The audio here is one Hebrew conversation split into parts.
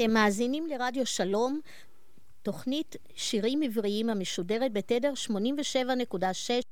אתם מאזינים לרדיו שלום, תוכנית שירים עבריים המשודרת בתדר 87.6.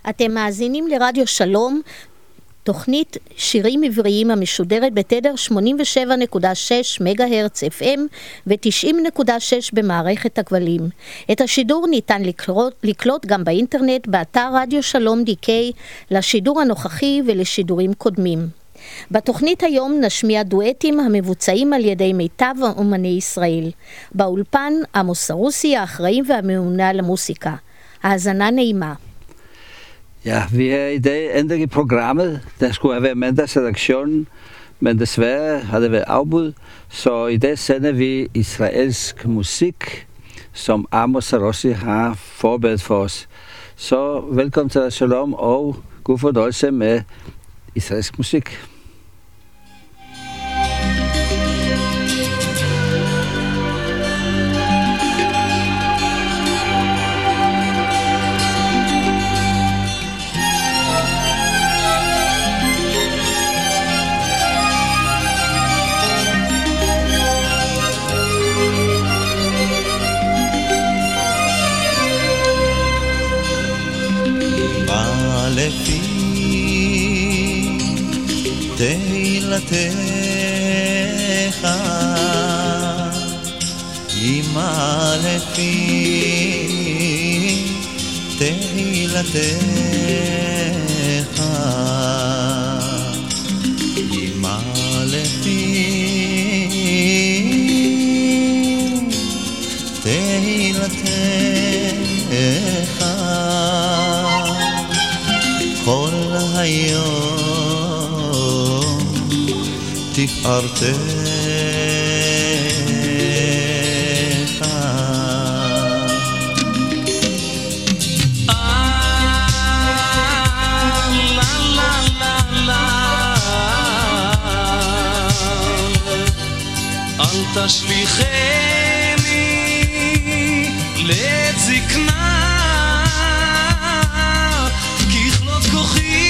אתם מאזינים לרדיו שלום, תוכנית שירים עבריים המשודרת בתדר 87.6 מגה-הרץ FM ו-90.6 במערכת הכבלים. את השידור ניתן לקלוט גם באינטרנט, באתר רדיו שלום DK, לשידור הנוכחי ולשידורים קודמים. בתוכנית היום נשמיע דואטים המבוצעים על ידי מיטב אומני ישראל. באולפן עמוס סרוסי, האחראי והממונה על המוסיקה. האזנה נעימה. Ja, vi er i dag ændret i programmet. Der skulle have været mandagsredaktionen, men desværre har det været afbud. Så i dag sender vi israelsk musik, som Amos Sarossi har forberedt for os. Så velkommen til Shalom og god fornøjelse med israelsk musik. תהילתך ימה לפי תהילתך ימה לפי תהילתך כל היום תפארתך אל תשליכני לעת זקנה ככלות כוחי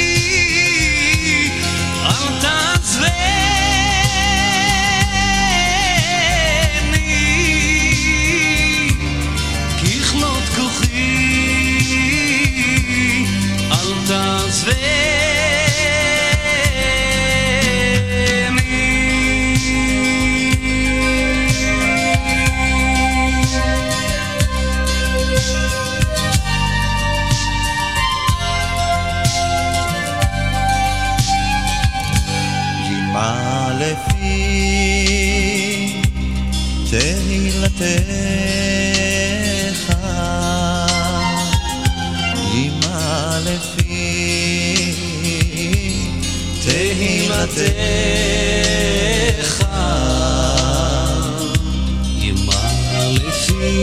אל תעזבני ככלות כוחי אל תעזבני תהילתך ימה לפי תהילתך ימה לפי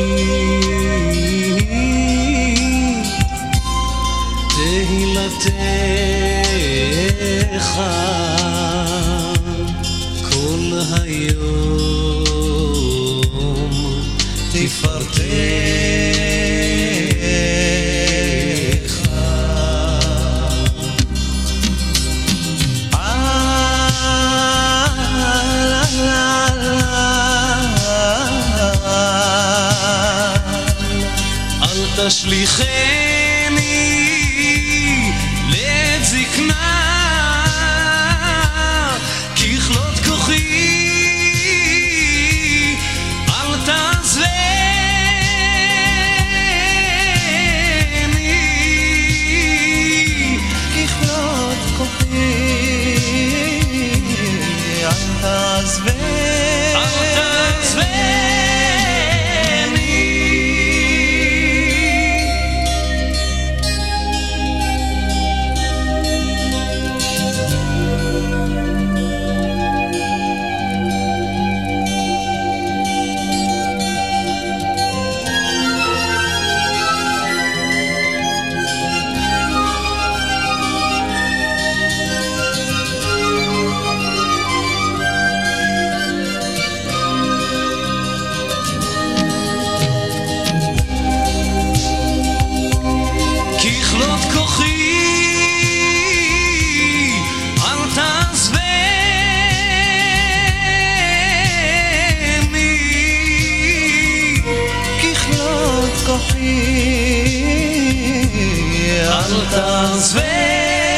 תהילתך כל היום תפארתך אל תשליכני לעת זקנה ככלות כוחי אל תעזבני ככלות כוחי אל תעזבני אל תעזבני אל תעזבני.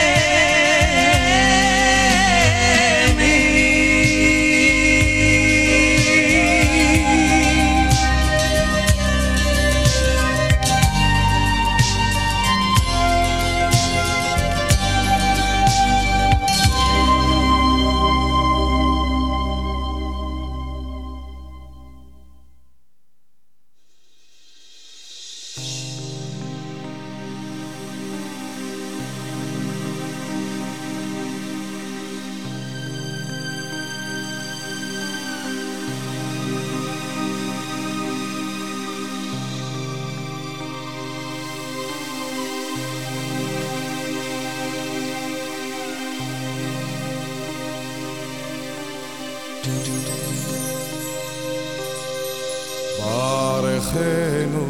ברכנו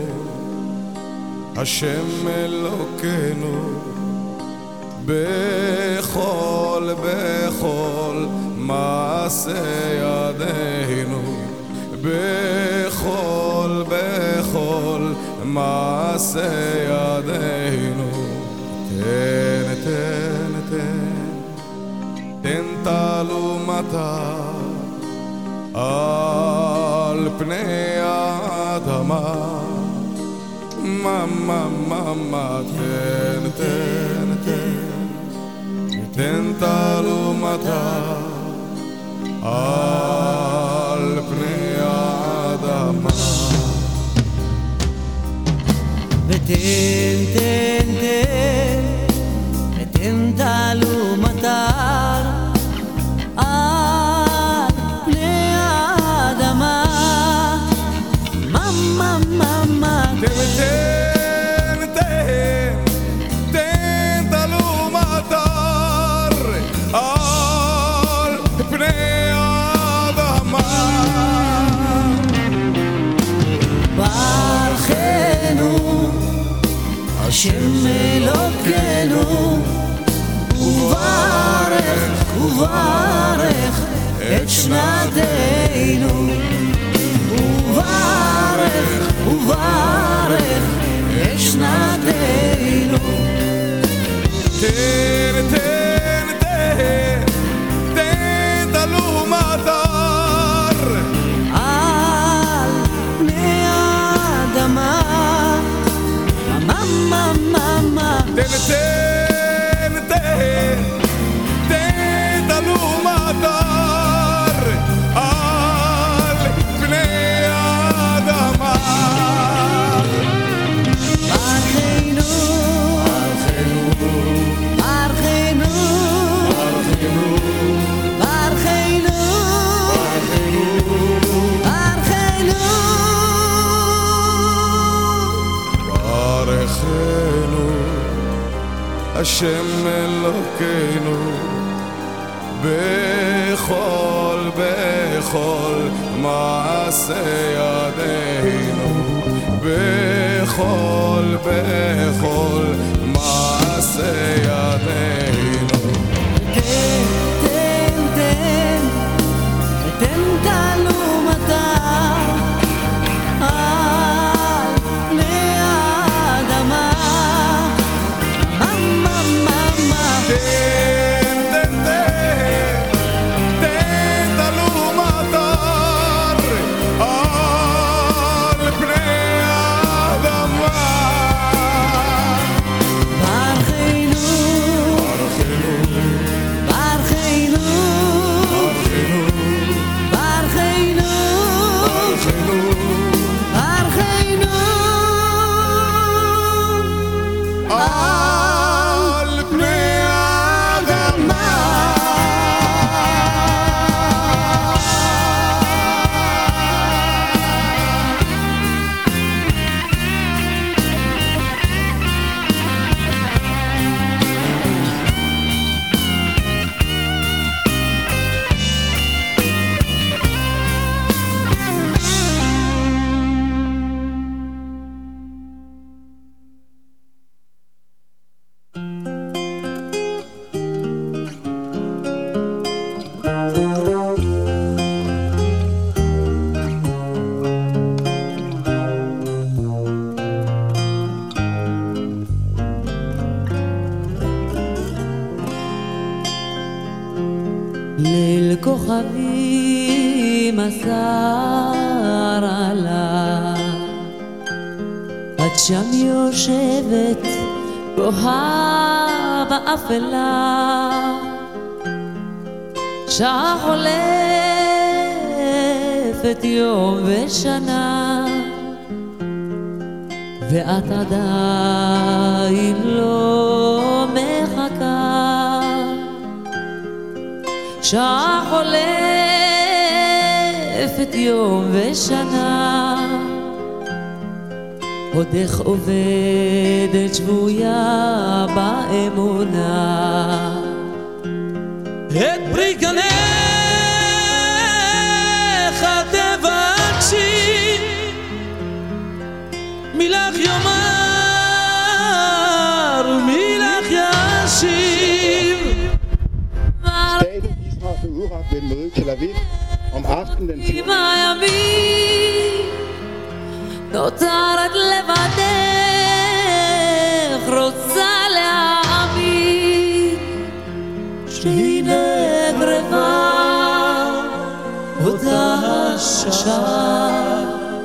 השם אלוקינו בכל מעשה ידינו, בכל מעשה ידינו. תן תעלומתה על פני האדמה, מאמה, תן תעלומתה על פני האדמה. ותן תעלומתה על פני האדמה, מאמה, תן תעלומתה על פני האדמה. ברכנו השם אלוקינו, וברך את שנתנו, וברך את שנתנו. תן תעלומתה על פני האדמה, מאמה, תן תעלומתה על פני האדמה. ברכנו השם אלוקינו בכל מעשה ידינו, בכל מעשה ידינו. תן תעלומתה על פני האדמה, מאמה, תן תעלומתה על פני האדמה. ברכנו ליל כוכבים אסר עליו, את שם יושבת בוהה באפלה, שעה חולפת יום ושנה, ואת עדיין לא מחכה. שעה חולפת יום ושנה, עוד איך עובדת שבויה באמונה. את פרי גנך תבקשי, מילך יאמר ומילך ישיב. Staten Israel for udret vil møde Tel Aviv om aftenen den 14. נותרת לבדך, רוצה להאמין שהנה קרבה אותה השעה,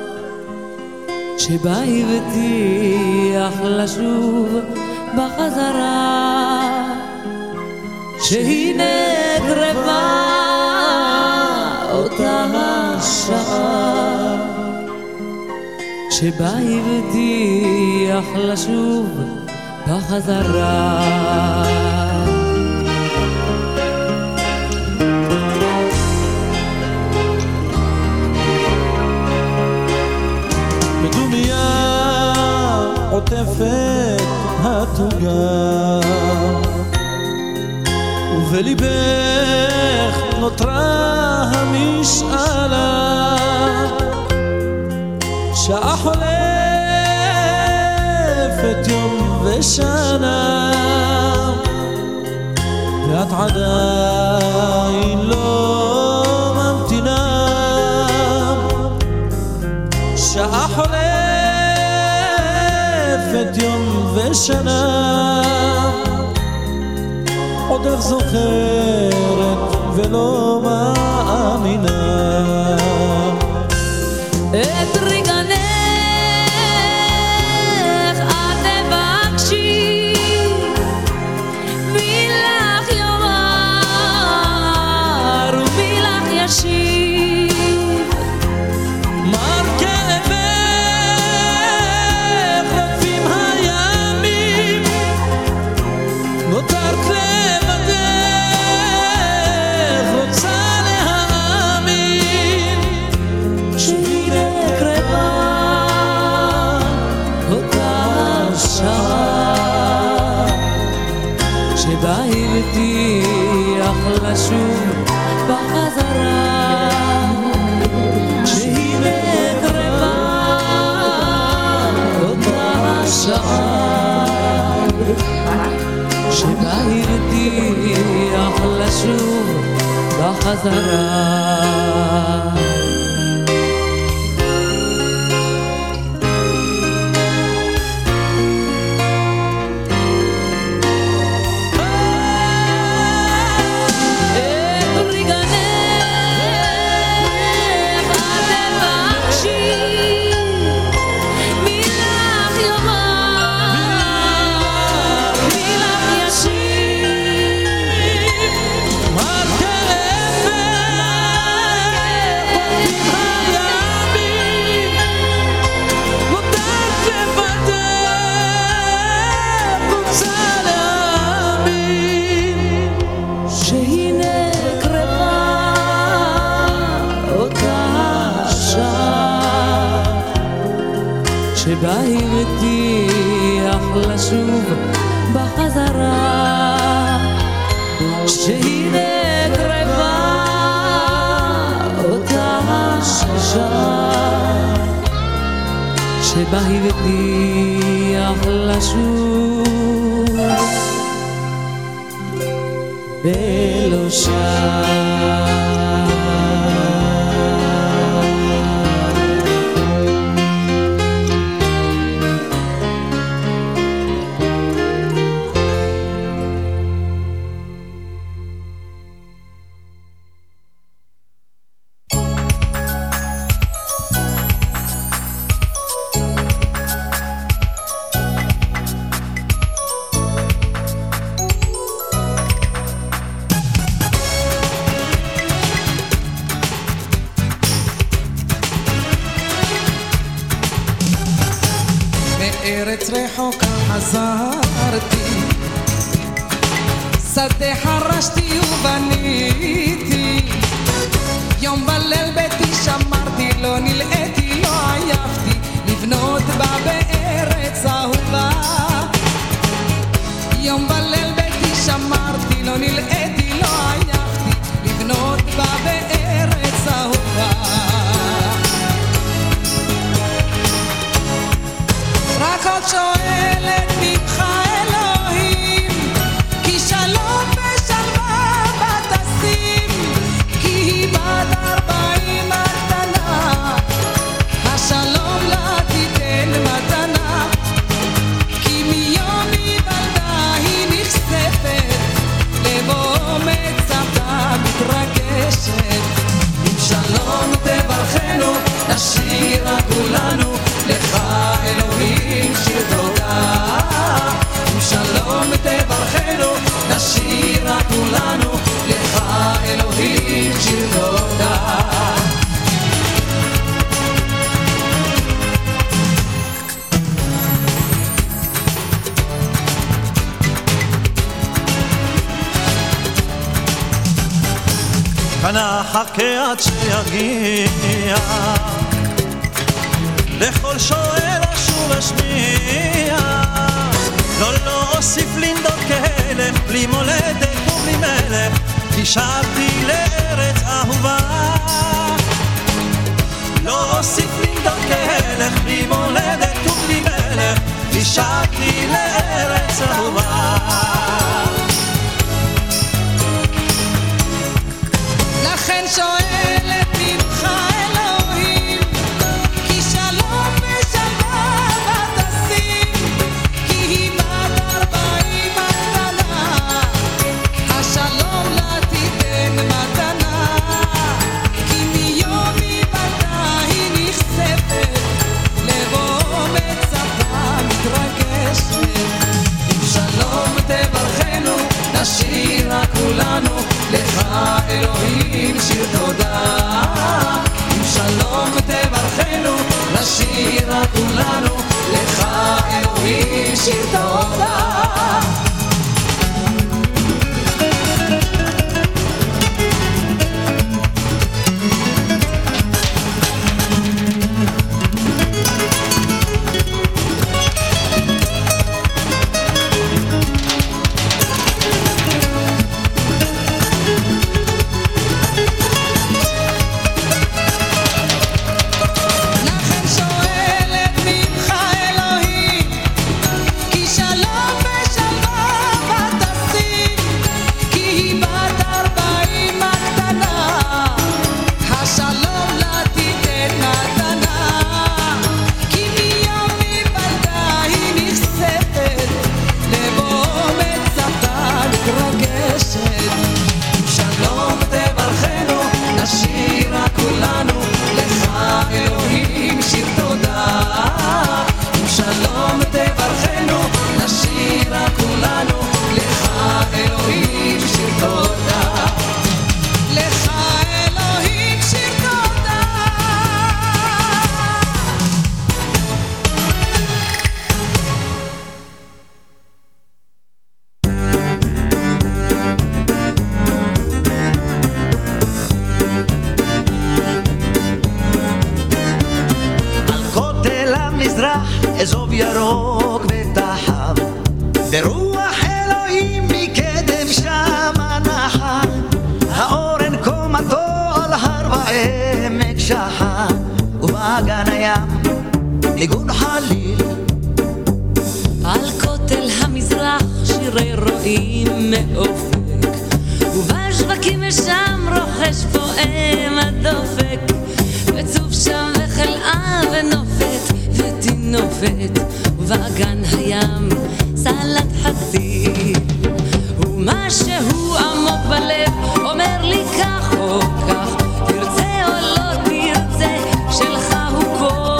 שבה הבטיח לשוב בחזרה, שהנה קרבה אותה השעה, שבה הבטיח לשוב בחזרה. בדומיה עוטפת התוגה, ובליבך נותרה המשאלה, שעה חולפת יום ושנה, ואת עדיין לא ממתינה. שעה חולפת יום ושנה, עוד איך זוכרת ולא מאמינה. את רגנך את תבקשי, מילך יאמר ומילך ישיב. מר כאבך רודפים הימים, נותרת לבדך, רוצה להאמין שהנה קרבה אותה השעה, שבה הבטיח לשוב בחזרה, שהנה קרבה אותה השעה, שבה הבטיח לשוב בחזרה. שבה הבטיח לשוב בחזרה, שהנה קרבה אותה השעה, שבה הבטיח לשוב ולא שם. רחוקה חזרתי, שדה חרשתי ובניתי, יום וליל ביתי שמרתי, לא נלאיתי, לא עייפתי, לבנות בה בארץ אהובה. יום וליל ביתי שמרתי, לא נלאיתי, לא עייפתי, לבנות בה בארץ אהובה. רק עוד שואלת ממך אלוהים, כי שלום ושלווה בתשים, כי היא בת 40 הקטנה, השלום לה תיתן מתנה, כי מיום היוולדה היא נחשפת, לבאומץ סבתא מתרגשת. עם שלום תברכנו, נשירה כולנו, לך אלוהים שיר תודה. עם שלום תברכנו, נשירה כולנו, לך אלוהים שיר תודה. נחכה עד שיגיע, לכל שואל אשוב אשמיע, לא אוסיף לנדוד כהלך, בלי מולדת ובלי מלך, כי שבתי לארץ אהובה. לא אוסיף לנדוד כהלך, בלי מולדת ובלי מלך, כי שבתי לארץ אהובה. לכן שואלת ממך אלוהים, כי שלום ושלווה בתשים, כי היא בת 40 הקטנה, השלום לה תיתן מתנה, כי מיום היוולדה היא נחשפת, לבאומץ סבתא מתרגשת. עם שלום תברכנו, נשירה כולנו, לך אלוהים שיר תודה. עם שלום תברכנו, נשירה כולנו, לך אלוהים שיר תודה. אזוב ירוק ותחב, ברוח אלוהים מקדם שם הנחל, האורן קומתו על הר ועמק שחר, ובאגן הים ניגון חליל. על כותל המזרח שירי רועים מאופק, ובשווקים שם רוחש פועם הדופק, וצוף שם וחלאה ונופת ותינופת, ובאגן הים סלט חציל, ומשהו עמוק בלב אומר לי כך או כך, תרצה או לא תרצה, שלך הוא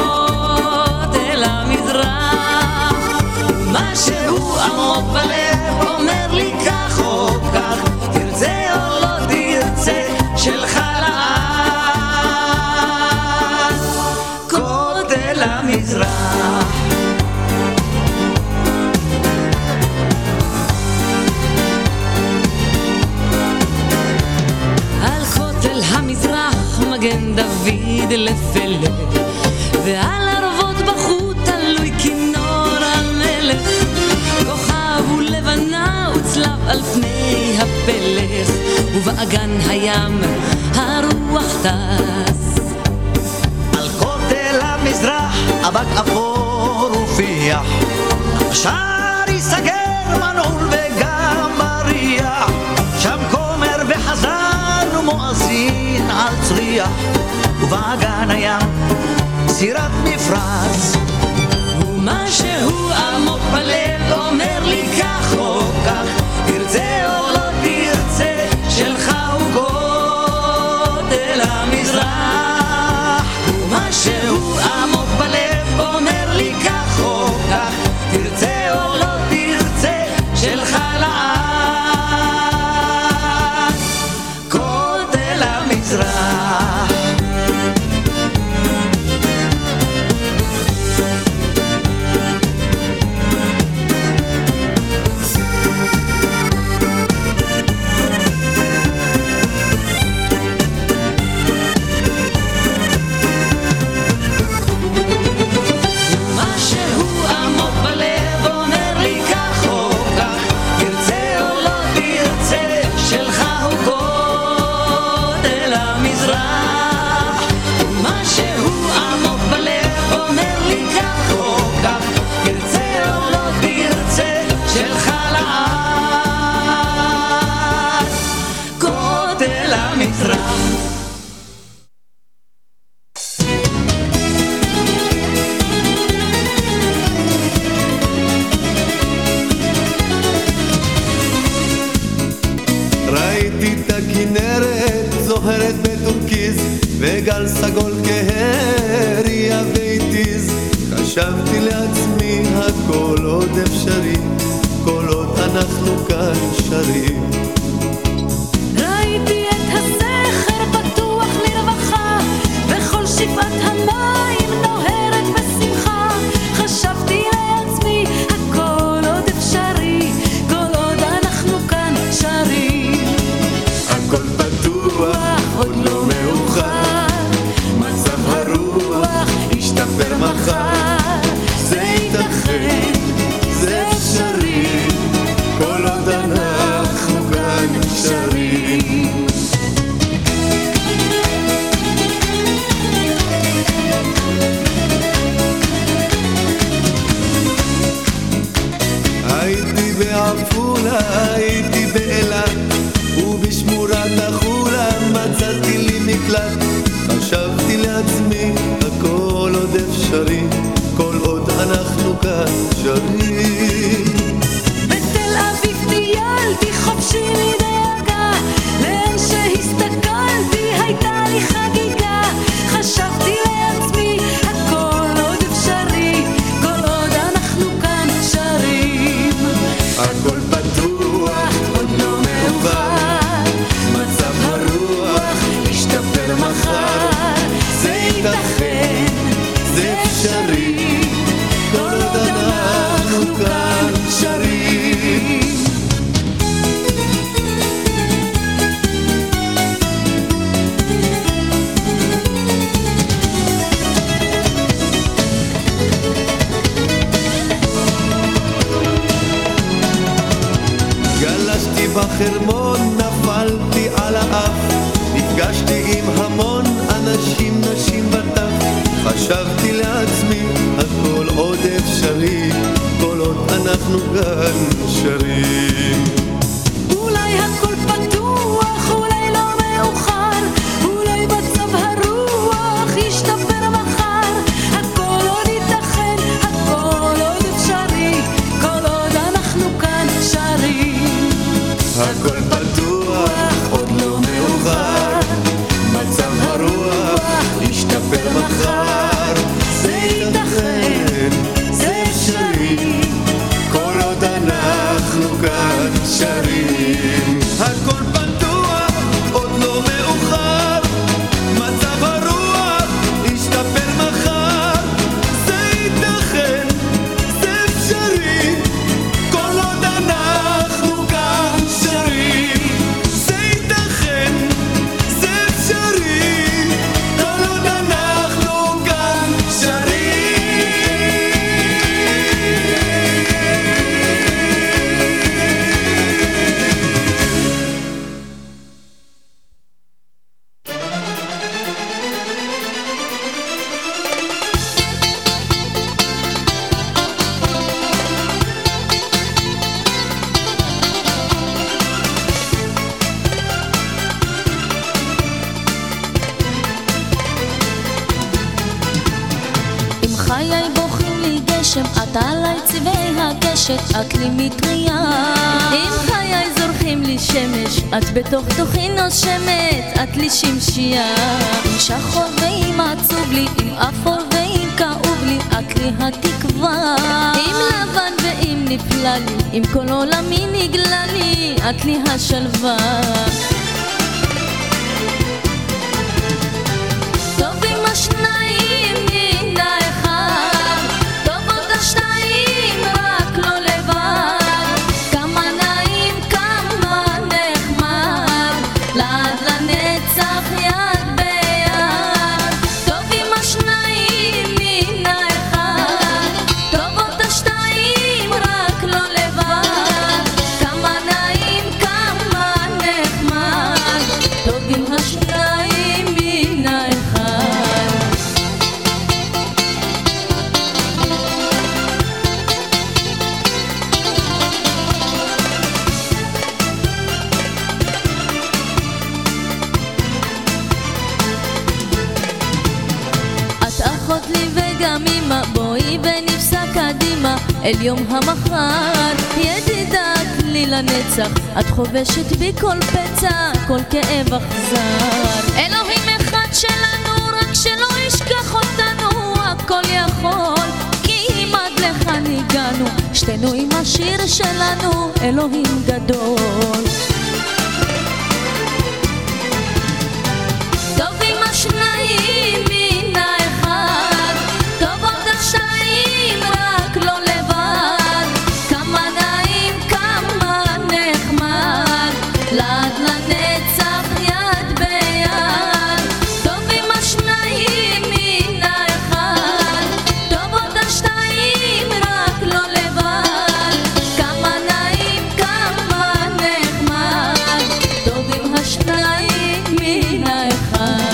כותל המזרח. ומשהו עמוק בלב אומר לי כך או כך, תרצה או לא תרצה, שלך לעד כותל המזרח. בין דוד לפלא, ועל ערבות בחוט תלוי כינור המלך, כוכב ולבנה וצלב על פני הפלך, ובאגן הים הרוח טס. על כותל המזרח אבק אפור ופיח, השער ייסגר מנעול וגם מריח, שם כומר וחזן ומואזין על צריח, ובאגן הים סירת מפרש. ומשהו עמוק בלב אומר לי כך או כך, תרצה או לא תרצה, שלך הוא כותל המזרח. ומשהו עמוק בלב אומר לי כך או כך, תרצה או לא תרצה, שלך לעד כותל המזרח. וגל סגול כהריה והתיז, חשבתי לעצמי הכל עוד אפשרי, כל עוד אנחנו כאן שרים. ראיתי את הסכר פתוח לרווחה, וכל שפעת המים נוהרת בשמחה, חשבתי לעצמי הכל עוד אפשרי, כל עוד אנחנו כאן שרים. הכל פתוח, עוד לא מאוחר, מצב הרוח ישתפר מחר, זה ייתכן, זה אפשרי, כל עוד אנחנו כאן שרים. הייתי בעפולה, הייתי באילת, ובשמורת החולה מצאתי לי מקלט, חשבתי לעצמי הכל עוד אפשרי, כל עוד אנחנו כאן שרים. בתל אביב טיילתי חופשי מדאגה, לאן שהסתכלתי הייתה לי חגיגה, חשבתי לעצמי הכל עוד אפשרי, כל עוד אנחנו כאן שרים. הכל פתוח, עוד לא מאוחר, מצב הרוח ישתפר מחר, זה ייתכן, זה אפשרי, כל עוד אנחנו כאן שרים. גלשתי בחרמון, נפלתי על האף, נפגשתי עם המון אנשים, נשים וטף, חשבתי לעצמי הכל עוד אפשרי, כל עוד אנחנו כאן שרים. אולי הכל פתוח, אולי לא מאוחר, אולי מצב הרוח ישתפר מחר, הכל עוד ייתכן, הכל עוד אפשרי, כל עוד אנחנו כאן שרים. הכל פתוח, עוד לא מאוחר, מצב הרוח ישתפר מחר, זה ייתכן, זה אפשרי, כל עוד אנחנו כאן שרים. הכל פתוח, עוד לא מאוחר, מצב הרוח ישתפר מחר, זה ייתכן, זה אפשרי, כל עוד אנחנו כאן שרים. זה ייתכן, זה אפשרי, כל חיי בוכים לי גשם, את עליי צבעי הקשת, את לי מטריה. אם חיי זורחים לי שמש, את בתוך תוכי נושמת, את לי שמשייה. אם שחור ואם עצוב לי, אם אפור ואם כאוב לי, את לי התקווה. אם לבן ואם נפלא לי, אם כל עולמי נגלה לי, את לי השלווה. טובים השניים מן האחד, טובות השניים רק לא לבד. כמה נעים כמה נחמד, לעד לנצח יד ביד. טובים השניים מן האחד, טובות השניים רק לא לבד. כמה נעים כמה נחמד, טובים השניים מן האחד. את אחות לי וגם אמא, בואי ונפסע קדימה אל יום המחר. ידידת לי לנצח, את חובשת בי כל פצע, כל כאב אכזר. אלוהים אחד שלנו, רק שלא ישכח אותנו, הכל יכול, כי אם עד לכאן הגענו, שתינו עם השיר שלנו, אלוהים גדול. טובים השניים מן האחד, טובות השניים רק לא לבד. כמה נעים כמה נחמד, לעד לנצח יד ביד. טובים השניים מן האחד, טובות השניים רק לא לבד. כמה נעים כמה נחמד, טובים השניים מן האחד.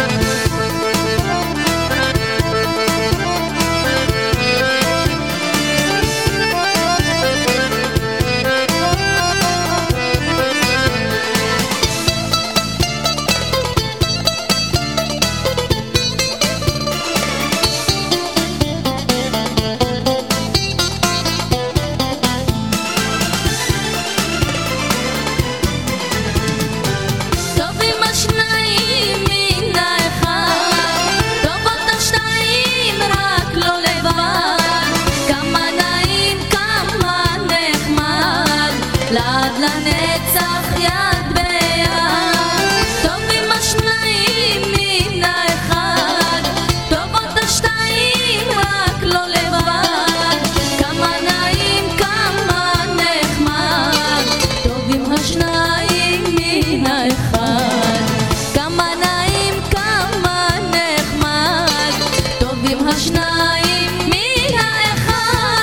טובים השניים מן האחד, טובות השניים רק לא לבד. כמה נעים כמה נחמד, לעד לנצח יד ביד. טובים השניים מן האחד, טובות השניים רק לא לבד. כמה נעים כמה נחמד, טובים השניים מן האחד. כמה נעים כמה נחמד, טובים השניים מן האחד.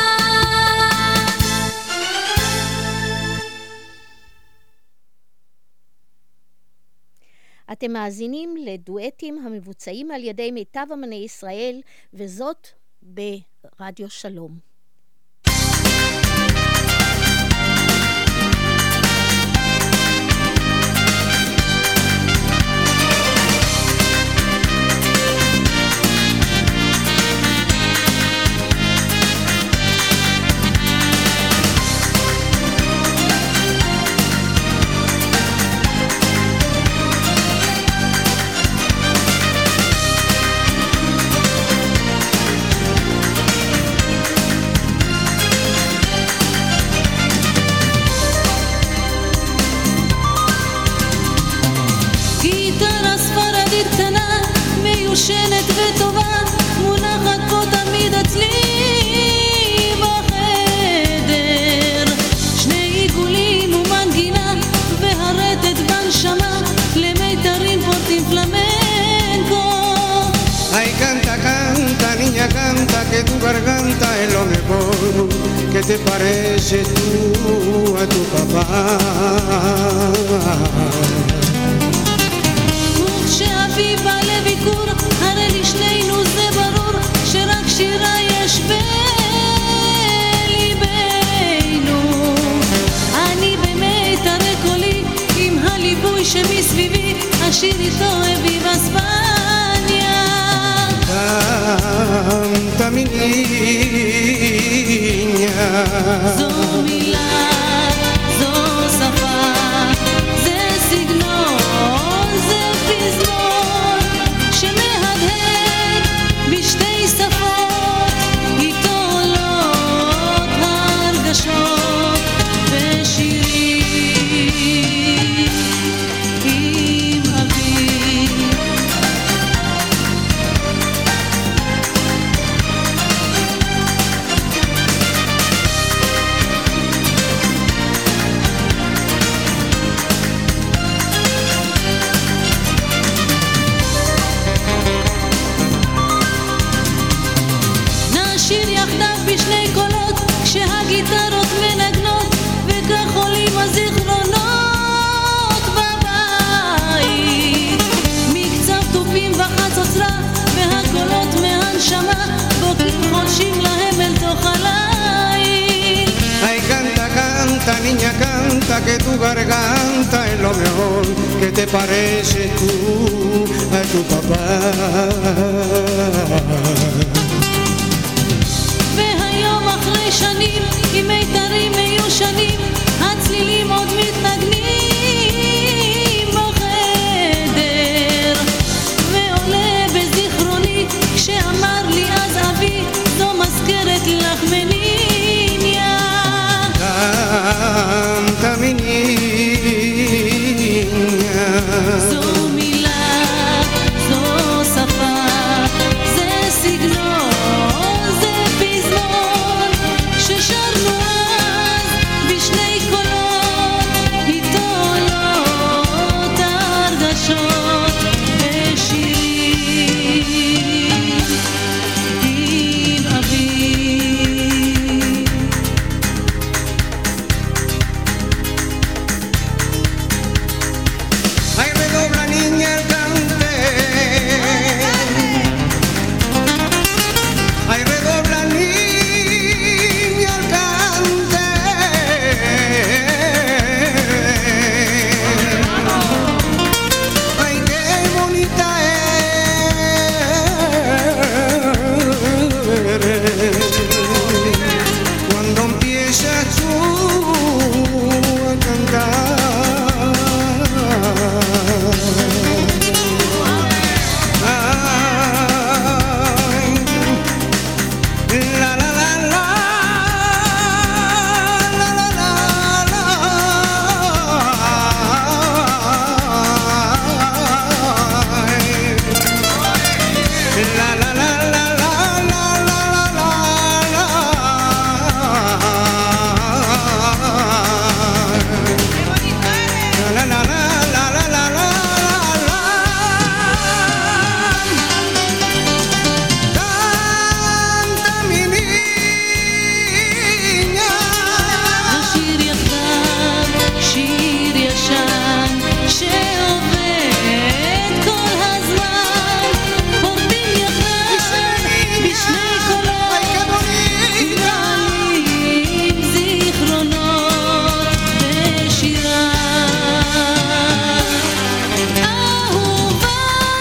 אתם מאזינים לדואטים המבוצעים על ידי מיטב אמני ישראל, וזאת ברדיו שלום. גיטרה ספרדית קטנה, מיושנת וטובה, מונחת פה תמיד אצלי בחדר. שני עיגולים ומנגינה והרטט בנשמה, למיתרים פורטים פלמנקו. Ay, canta, canta, niña, canta, que tu garganta es lo mejor, que te parece tú a tu papá. וכשאביב בא לביקור, הרי לשנינו זה ברור, שרק שירה יש בליבנו. אני במיתרי קולי, עם הליווי שמסביבי, השיר איתו אביב אספניה. Canta, mi זו מילה, זו שפה, זה סגנון, זה פזמון שמהדהד בשתי שפות, איתו עולות הרגשות ושירים עם אוויר. נשיר יחדיו בשני קולות כשהגיטרות מנגנות, וכך עולים הזיכרונות בבית, מקצב תופים וחצוצרה והקולות מהנשמה בוקרים חולשים להם אל תוך הליל. Ay, canta, canta, niña, canta, que tu garganta es lo mejor que te parece tú a tu papá. והיום אחרי שנים עם מיתרים מיושנים הצלילים עוד מתנגנים בחדר, ועולה בזיכרוני כשאמר לי אז אבי זו מזכרת לך מניניה. Canta, mi niña. זו מילה, זו שפה, זה סגנון, זה פזמון ששרנו אז בשני קולות, איתו עולות הרגשות ושירים עם אוויר. Ay, redobla, niña, el cante. Ay, redobla, niña, el cante. Ay, qué bonita eres cuando empiezas tú a cantar. La la la la, la la la la. La la la la la la la la la. La la la la la la la la. Canta, mi niña. נשיר יחדיו שיר ישן שעובד כל הזמן, פורטים יחדיו בשני קולות, מעלים זיכרונות ושירה אהובה.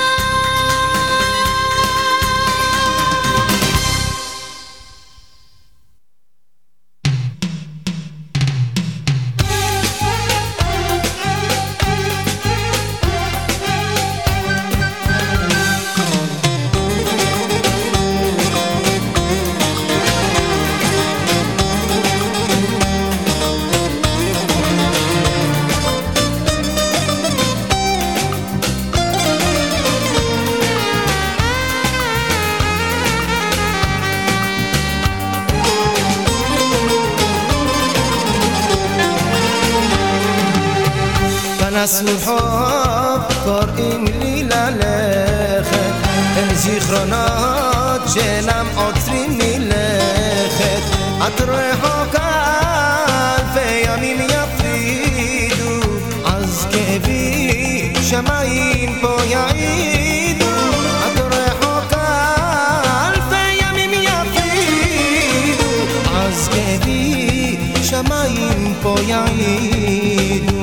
הסמוכות קוראים לי ללכת אל זיכרונות שאינם עוצרים מלכת. את רחוקה אלפי ימים יפרידו, אז כאבי שמיים פה יעידו. את רחוקה אלפי ימים יפרידו, אז כאבי שמיים פה יעידו.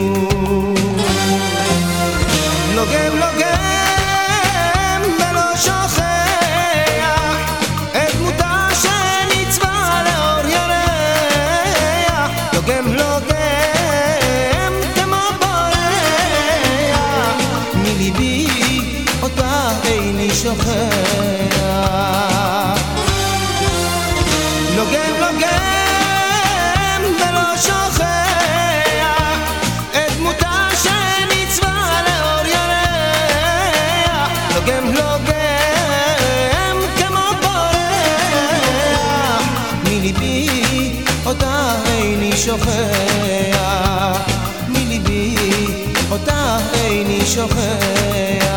לוגם לוגם ולא שוכח את דמותה של שוכח לוגם לוגם ולא שוכח את דמותה שניצבה לאור ירח לוגם לוגם כמו בורח מליבי אותה איני שוכח מליבי אותה איני שוכח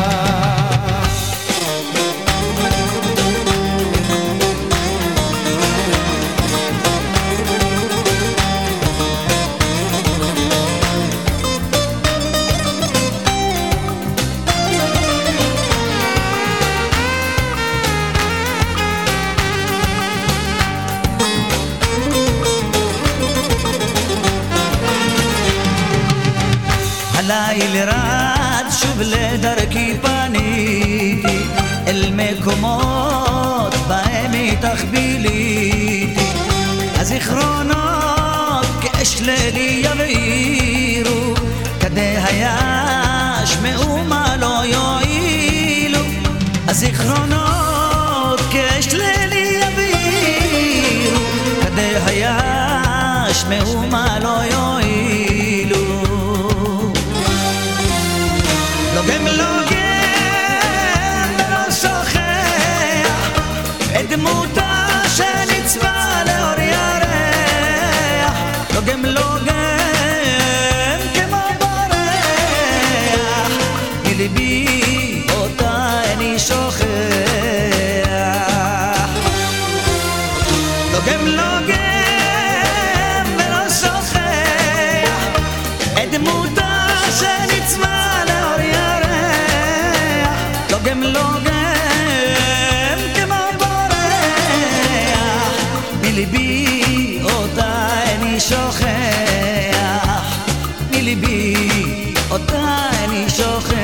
הליל רד שוב לדרכי פניתי אל מקומות בהם איתך ביליתי הזיכרונות כאש לילי יבעירו כדי היש מאומה לא יועילו הזיכרונות כאש לילי יבעירו כדי היש מאומה לא יועילו לוגם לוגם ולא שוכח את דמותה שניצבה לאור ירח לוגם לוגם כמו בורח מליבי אותה איני שוכח לוגם לוגם ולא שוכח את דמותה שניצבה לאור ירח לוגם לוגם כמו בורח מליבי אותה איני שוכח מליבי אותה איני שוכח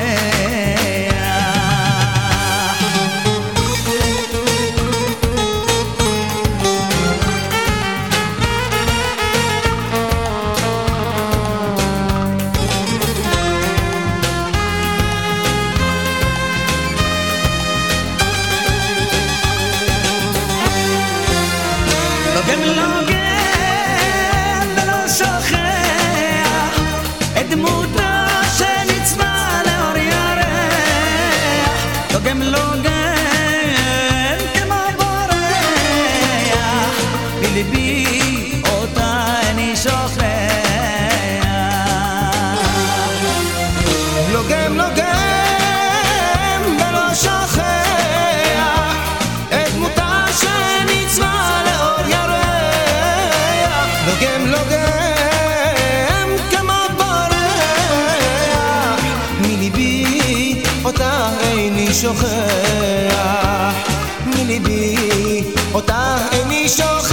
לוגם לוגם ולא שוכח את דמותה שניצבה לאור ירח לוגם לוגם כמו בורח מליבי אותה איני שוכח לוגם לוגם ולא שוכח את דמותה שניצבה לאור ירח לוגם לוגם כמו בורח מליבי אותה איני שוכח מליבי אותה איני שוכח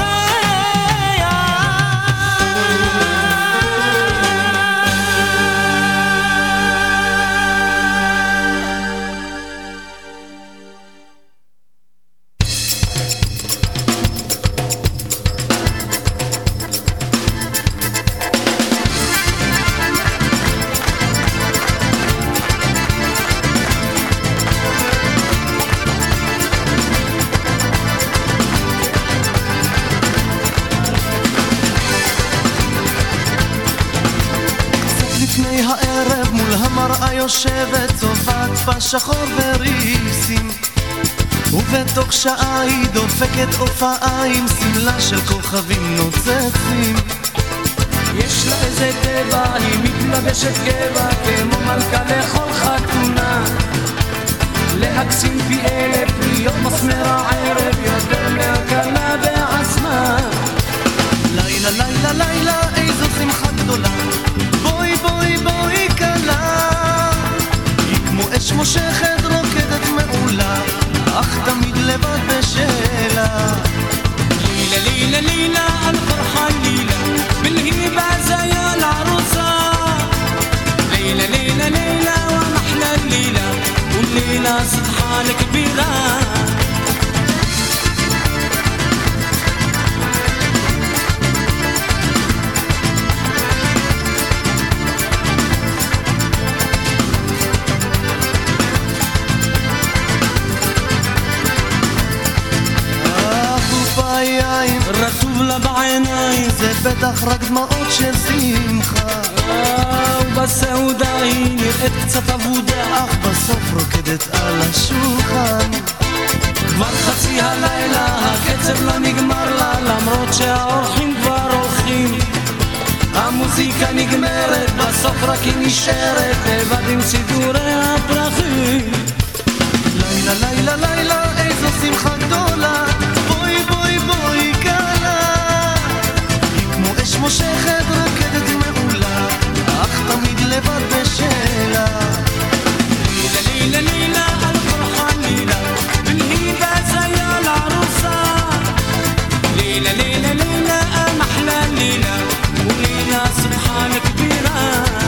לפני הערב מול המראה יושבת צובעת בשחור וריסים ובתוך שעה היא דופקת אופיים סמלה של כוכבים נוצצים יש לה איזה טבע, היא מתלבשת גבע כמו מלכה לכל חתונה להקסים פי אלף, להיות מסמר הערב יותר מהקלה בעצמה לילה לילה לילה איזו שמחה גדולה בואי בואי בואי קלה היא כמו אש מושכת רוקדת מעולה אך תמיד לבד בשאלה לילה לילה לילה الفرحة ليلة بالهيبة زي العروسة ليلة ليلة ليلة לה בעיניים, זה בטח רק דמעות של שמחה. ובסעודה היא נראית קצת אבודה, אך בסוף רוקדת על השולחן. כבר חצי הלילה הקצב לא נגמר לה, למרות שהאורחים כבר הולכים. המוזיקה נגמרת, בסוף רק היא נשארת לבד עם סידורי הפרחים. לילה לילה לילה איזו שמחה גדולה, בואי בואי בואי קלה. היא כמו אש מושכת רוקדת מעולה, אך תמיד לבד בשלה. לילה לילה לילה על פרחן לילה, بالهيبة زي العروسة. ليلة ليلة ليلة محلى الليلة، وليلة سبحان كبيرة.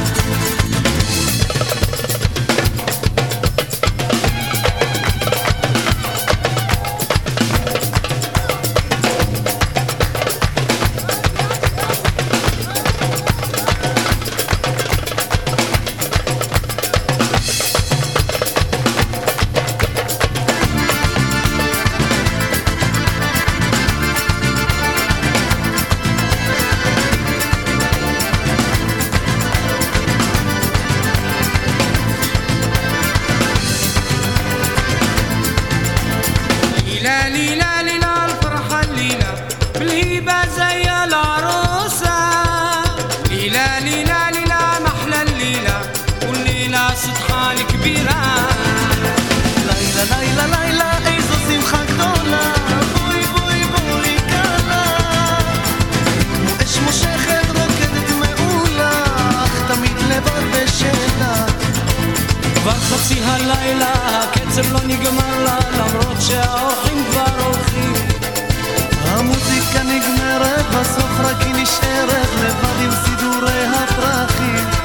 חצי הלילה הקצב לא נגמר לה, למרות שהאורחים כבר הולכים. המוזיקה נגמרת, בסוף רק היא נשארת לבד עם סידורי הפרחים.